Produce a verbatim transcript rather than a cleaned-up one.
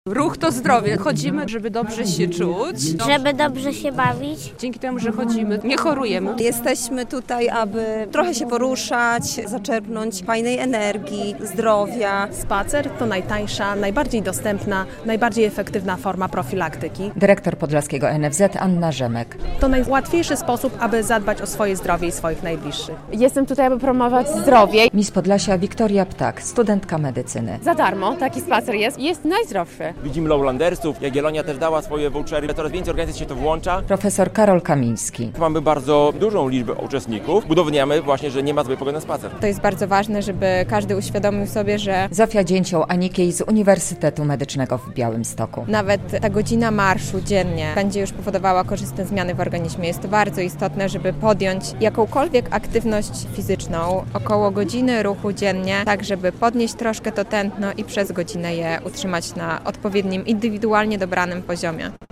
Ruch to zdrowie. Chodzimy, żeby dobrze się czuć. Żeby dobrze się bawić. Dzięki temu, że chodzimy, nie chorujemy. Jesteśmy tutaj, aby trochę się poruszać, zaczerpnąć fajnej energii, zdrowia. Spacer to najtańsza, najbardziej dostępna, najbardziej efektywna forma profilaktyki. Dyrektor Podlaskiego N F Z Anna Rzemek. To najłatwiejszy sposób, aby zadbać o swoje zdrowie i swoich najbliższych. Jestem tutaj, aby promować zdrowie. Miss Podlasia Wiktoria Ptak, studentka medycyny. Za darmo taki spacer jest. Jest najzdrowszy. Widzimy Lowlandersów, Jagiellonia też dała swoje vouchery, coraz więcej organizacji się to włącza. Profesor Karol Kamiński. Mamy bardzo dużą liczbę uczestników. Udowodniamy właśnie, że nie ma złej pogody na spacer. To jest bardzo ważne, żeby każdy uświadomił sobie, że Zofia Dzięcioł-Anikiej z Uniwersytetu Medycznego w Białymstoku. nawet ta godzina marszu dziennie będzie już powodowała korzystne zmiany w organizmie. Jest to bardzo istotne, żeby podjąć jakąkolwiek aktywność fizyczną, około godziny ruchu dziennie, tak żeby podnieść troszkę to tętno i przez godzinę je utrzymać na odpowiednim, indywidualnie dobranym poziomie.